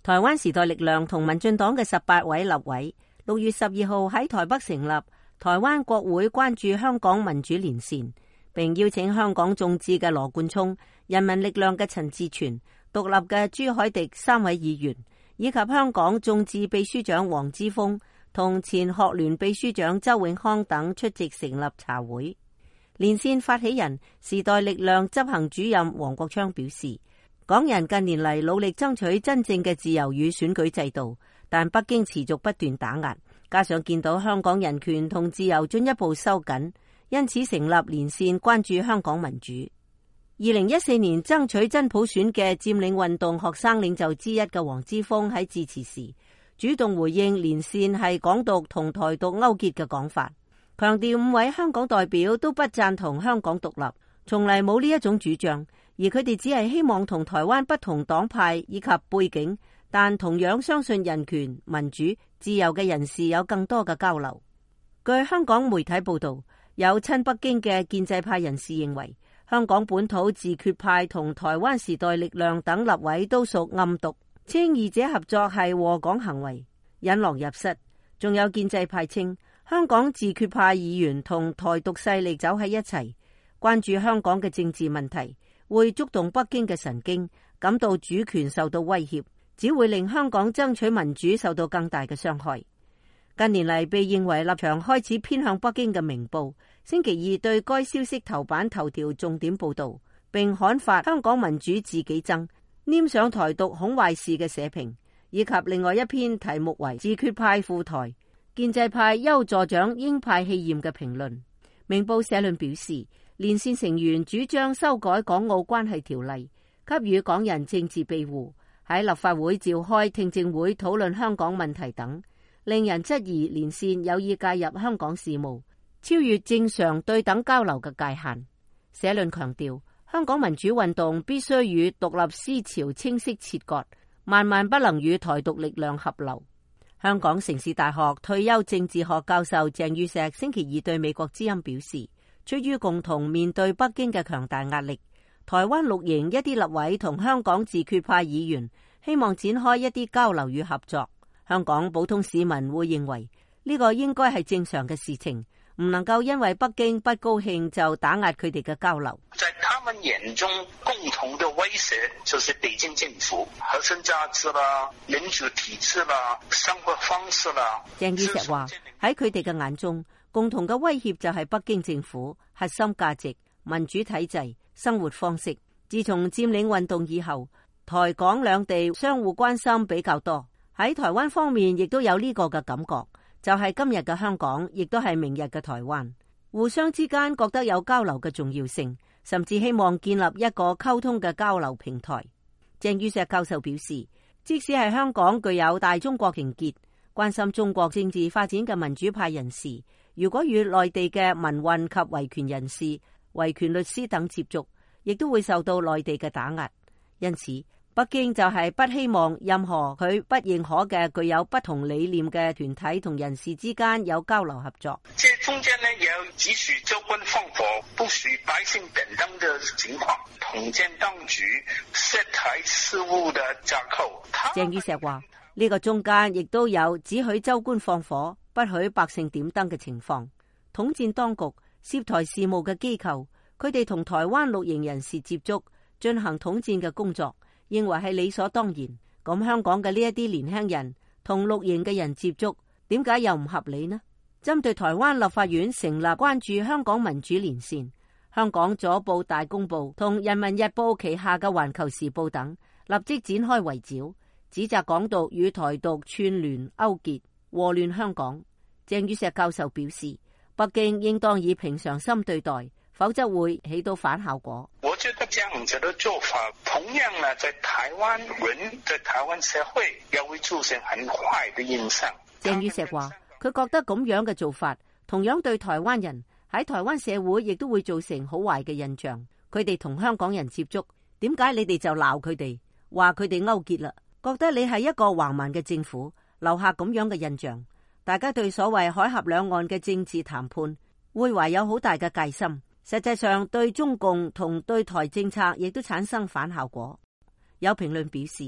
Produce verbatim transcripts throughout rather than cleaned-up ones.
台灣時代力量同民進黨嘅十八位立委六月十二號喺台北成立台灣國會關注香港民主連線，並邀請香港眾志嘅羅冠聰、人民力量嘅陳志全、獨立嘅朱凱廸三位議員，以及香港眾志秘書長黃之鋒同前學聯秘書長周永康等出席成立茶會。連線發起人時代力量執行主任黃國昌表示，港人近年嚟努力爭取真正嘅自由與選舉制度，但北京持續不斷打壓，加上見到香港人權同自由進一步收緊，因此成立連線關注香港民主。二零一四年爭取真普選嘅佔領運動學生領袖之一嘅黃之鋒喺致辭時，主動回應連線係港獨同台獨勾結嘅講法，強調五位香港代表都不贊同香港獨立，從嚟冇呢一種主張。而佢哋只係希望同台灣不同黨派以及背景，但同樣相信人權、民主、自由嘅人士有更多嘅交流。據香港媒體報道，有親北京嘅建制派人士認為，香港本土自決派同台灣時代力量等立委都屬暗獨，稱二者合作係禍港行為，引狼入室。仲有建制派稱，香港自決派議員同台獨勢力走喺一齊，關注香港嘅政治問題，會觸動北京嘅神經，感到主權受到威脅，只會令香港爭取民主受到更大嘅傷害。近年嚟被認為立場開始偏向北京嘅明報，星期二對該消息頭版頭條重點報導，並刊發香港民主自己爭，黏上台獨恐壞事嘅社評，以及另外一篇題目為自決派赴台，建制派邱助長鷹派氣焰嘅評論。明報社論表示，連線成員主張修改港澳關係條例，給予港人政治庇護，喺立法會召開聽證會討論香港問題等，令人質疑連線有意介入香港事務，超越正常對等交流嘅界限。社論強調，香港民主運動必須與獨立思潮清晰切割，萬萬不能與台獨力量合流。香港城市大學退休政治學教授鄭宇碩星期二對美國之音表示，出於共同面對北京嘅強大壓力，台灣綠營一啲立委同香港自決派議員希望展開一啲交流與合作。香港普通市民會認為呢個應該係正常嘅事情，唔能夠因為北京不高興就打壓佢哋嘅交流。 在他們眼中，共同的威脅就是北京政府核心價值啦、民主體制啦、生活方式啦。 鄭宇碩話喺佢哋嘅眼中，共同嘅威脅就係北京政府核心價值、民主體制、生活方式。自從佔領運動以後，台港兩地相互關心比較多。喺台灣方面亦都有呢個嘅感覺，就係今日嘅香港，亦都係明日嘅台灣。互相之間覺得有交流嘅重要性，甚至希望建立一個溝通嘅交流平台。鄭宇碩教授表示，即使係香港具有大中國情結、關心中國政治發展嘅民主派人士，如果與內地嘅民運及維權人士、維權律師等接觸，亦都會受到內地嘅打壓。因此，北京就係不希望任何佢不認可嘅具有不同理念嘅團體同人士之間有交流合作。 這中間呢，也要只許州官放火，不許百姓等等的情況，統戰當局涉台事務的架構。 鄭宇碩話：呢個中間亦都有只許州官放火，不許百姓點燈嘅情況。統戰當局涉台事務嘅機構，佢哋同台灣綠營人士接觸，進行統戰嘅工作，認為係理所當然。咁香港嘅呢一啲年輕人同綠營嘅人接觸，點解又唔合理呢？針對台灣立法院成立關注香港民主連線，香港左報大公報同人民日報旗下嘅環球時報等立即展開圍剿，指責港獨與台獨串聯勾結，禍亂香港。鄭宇碩教授表示，北京應當以平常心對待，否則會起到反效果。 我覺得這樣子的做法，同樣呢，在台灣人、在台灣社會，也會造成很壞的印象。 鄭宇碩話，佢覺得咁樣嘅做法，同樣對台灣人喺台灣社會亦都會造成好壞嘅印象。佢哋同香港人接觸，點解你哋就鬧佢哋，話佢哋勾結啦？覺得你係一個橫蠻嘅政府，留下咁樣嘅印象。大家對所謂海峽兩岸嘅政治談判，會懷有好大嘅戒心。實際上對中共同對台政策亦都產生反效果。有評論表示，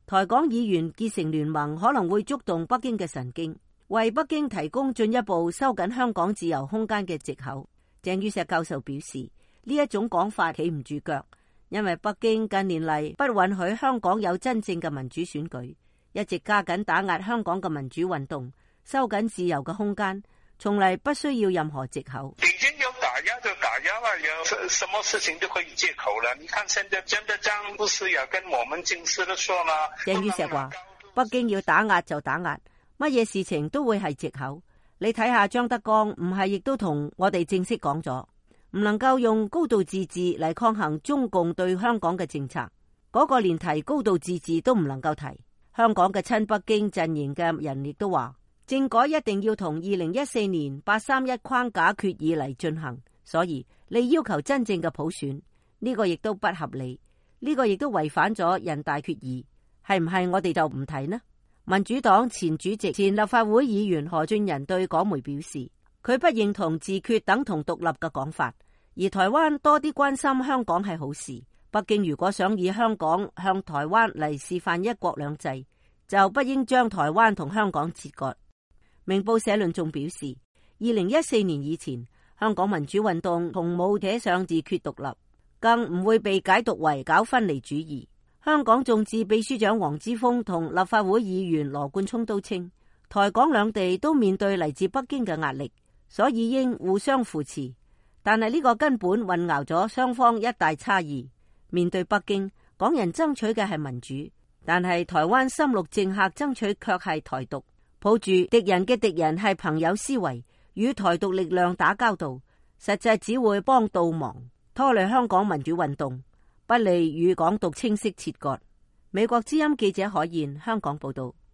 台港議員結成聯盟可能會觸動北京嘅神經，為北京提供進一步收緊香港自由空間嘅藉口。鄭宇碩教授表示，呢一種講法企唔住腳，因為北京近年嚟不允許香港有真正嘅民主選舉，一直加緊打壓香港嘅民主運動，收緊自由嘅空間，從嚟不需要任何藉口。 已經有打壓就打壓了，有什麼事情都可以借口了。你看現在真的這樣，不是要跟我們正式的說嗎？ 鄭宇碩話，北京要打壓就打壓，乜嘢事情都會係藉口。你睇下張德江，唔係亦都同我哋正式講咗，唔能夠用高度自治嚟抗衡中共對香港嘅政策。嗰個連提高度自治都唔能夠提。香港嘅親北京陣營嘅人亦都話，政改一定要同二零一四年八三一框架決議嚟進行，所以你要求真正嘅普選，呢個亦都不合理，呢個亦都違反咗人大決議，係唔係我哋就唔提呢？民主黨前主席、前立法會議員何俊仁對港媒表示，佢不認同自決等同獨立嘅講法，而台灣多啲關心香港係好事。北京如果想以香港向台灣嚟示範一國兩制，就不應將台灣同香港切割。明報社論仲表示，二零一四年以前，香港民主運動同冇寫上自決獨立，更唔會被解讀為搞分離主義。香港眾志秘書長黃之鋒同立法會議員羅冠聰都稱，台港兩地都面對嚟自北京嘅壓力，所以應互相扶持。但係呢個根本混淆咗雙方一大差異。面對北京，港人爭取嘅係民主，但係台灣深綠政客爭取卻係台獨，抱住敵人嘅敵人係朋友思維，與台獨力量打交道，實際只會幫倒忙，拖累香港民主運動，不利與港獨清晰切割。美國之音記者可燕香港報道。